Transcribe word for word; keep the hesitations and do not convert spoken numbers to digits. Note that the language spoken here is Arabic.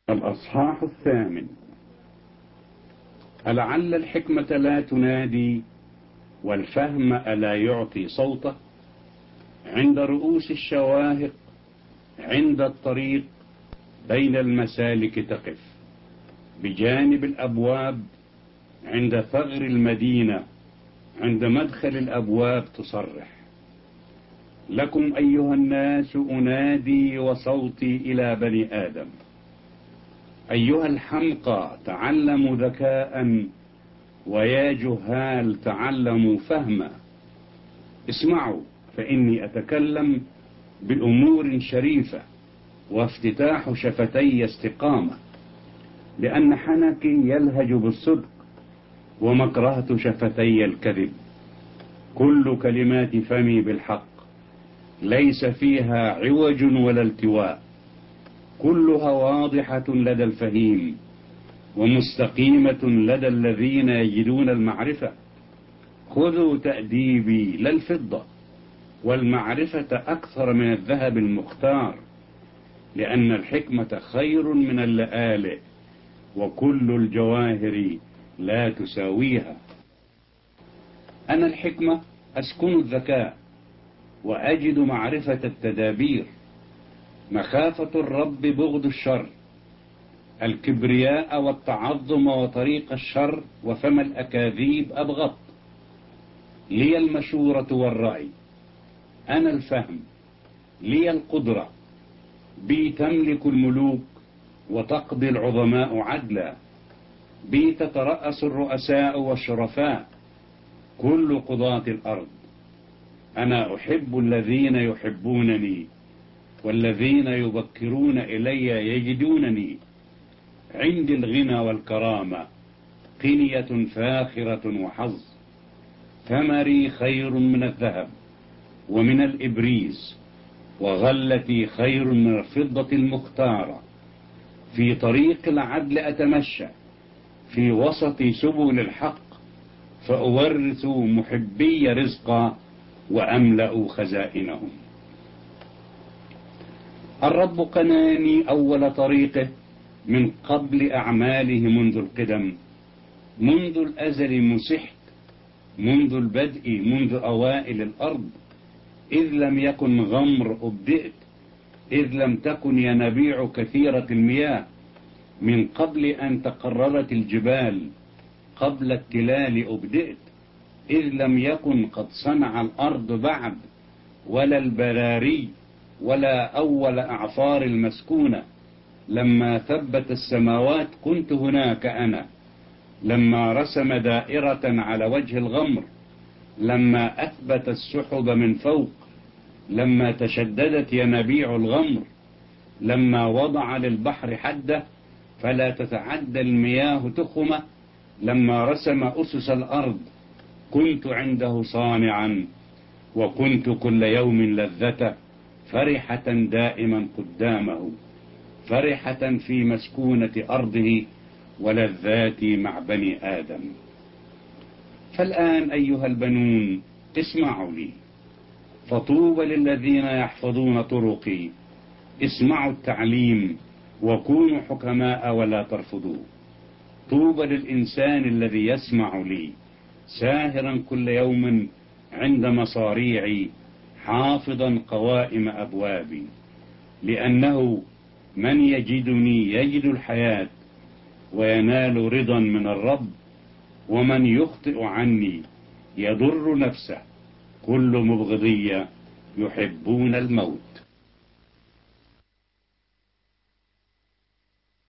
الأصحاح الثامن. ألعل الحكمة لا تنادي والفهم ألا يعطي صوته؟ عند رؤوس الشواهق، عند الطريق، بين المسالك تقف، بجانب الأبواب، عند ثغر المدينة، عند مدخل الأبواب تصرح: لكم أيها الناس أنادي وصوتي إلى بني آدم. أيها الحمقى تعلموا ذكاء، ويا جهال تعلموا فهما. اسمعوا، فإني أتكلم بأمور شريفة، وافتتاح شفتي استقامة، لأن حنكي يلهج بالصدق، ومكرهة شفتي الكذب. كل كلمات فمي بالحق، ليس فيها عوج ولا التواء. كلها واضحة لدى الفهيم، ومستقيمة لدى الذين يجدون المعرفة. خذوا تأديبي لا الفضة، والمعرفة أكثر من الذهب المختار، لأن الحكمة خير من اللآلئ، وكل الجواهر لا تساويها. أنا الحكمة أسكن الذكاء، وأجد معرفة التدابير. مخافة الرب بغض الشر، الكبرياء والتعظم وطريق الشر وفم الأكاذيب أبغض. لي المشورة والرأي، أنا الفهم، لي القدرة. بي تملك الملوك وتقضي العظماء عدلا، بي تترأس الرؤساء والشرفاء، كل قضاة الأرض. أنا أحب الذين يحبونني، والذين يبكرون إلي يجدونني. عندي الغنى والكرامة، قنية فاخرة وحظ. ثمري خير من الذهب ومن الإبريز، وغلتي خير من الفضة المختارة. في طريق العدل أتمشى، في وسط سبل الحق، فأورث محبي رزقا وأملأ خزائنهم. الرب قناني أول طريقه من قبل أعماله منذ القدم. منذ الأزل مسحت، منذ البدء، منذ أوائل الأرض. إذ لم يكن غمر أبدئت، إذ لم تكن ينابيع كثيرة المياه. من قبل أن تقررت الجبال، قبل التلال أبدئت. إذ لم يكن قد صنع الأرض بعد، ولا البراري، ولا أول أعفار المسكونة. لما ثبت السماوات كنت هناك أنا، لما رسم دائرة على وجه الغمر، لما أثبت السحب من فوق، لما تشددت ينابيع الغمر، لما وضع للبحر حده فلا تتعدى المياه تخمة، لما رسم أسس الأرض كنت عنده صانعا، وكنت كل يوم لذته، فرحة دائما قدامه، فرحة في مسكونة أرضه، ولذاتي مع بني آدم. فالآن أيها البنون اسمعوا لي، فطوبى للذين يحفظون طرقي. اسمعوا التعليم وكونوا حكماء ولا ترفضوا. طوبى للإنسان الذي يسمع لي، ساهرا كل يوم عند مصاريعي، حافظا قوائم أبوابي. لأنه من يجدني يجد الحياة، وينال رضا من الرب. ومن يخطئ عني يضر نفسه. كل مبغضية يحبون الموت.